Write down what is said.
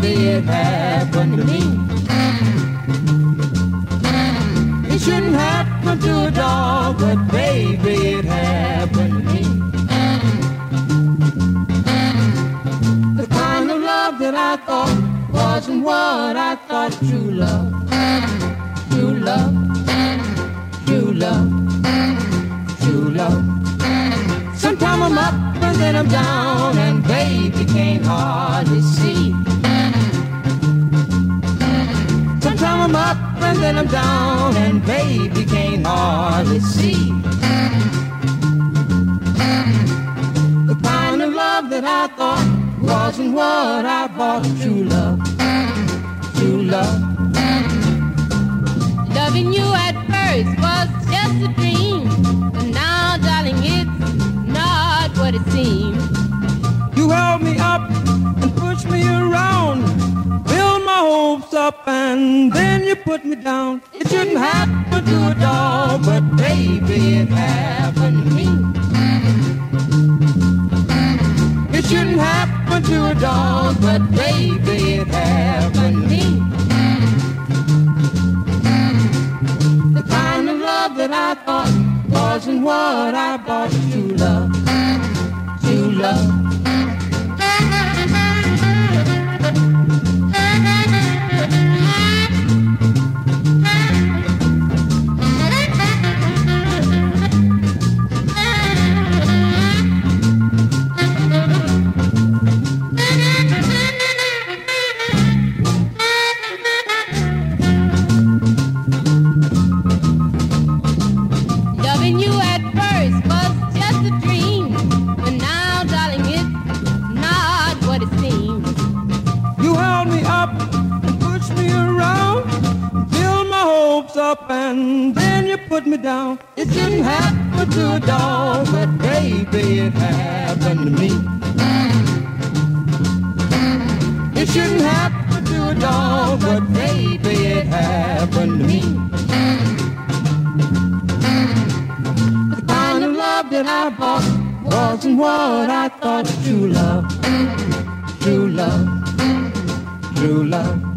baby, it happened to me. It shouldn't happen to a dog, but baby, it happened to me. The kind of love that I thought wasn't what I thought true love. True love, true love, true love. Sometimes I'm up and then I'm down, and baby can't hardly see. Sometimes I'm up and then I'm down, and baby can't hardly see. The kind of love that I thought wasn't what I bought. True love, true love. Loving you at first was just a dream, but now, darling, it's not what it seems. You held me up and pushed me around, built my hopes up and then you put me down. It shouldn't happen to a dog, but baby, it happened to me. It shouldn't happen to a dog, but baby, it happened to me. The kind of love that I thought wasn't what I bought. True love, true love. Loving you at first was just a dream, but now, darling, it's not what it seems. You held me up and pushed me around, built my hopes up and then you put me down. It shouldn't happen to a dog, but baby, it happened to me. It shouldn't happen to a dog, but baby, it happened to me. The kind of love that I bought wasn't what I thought. True love, true love, true love.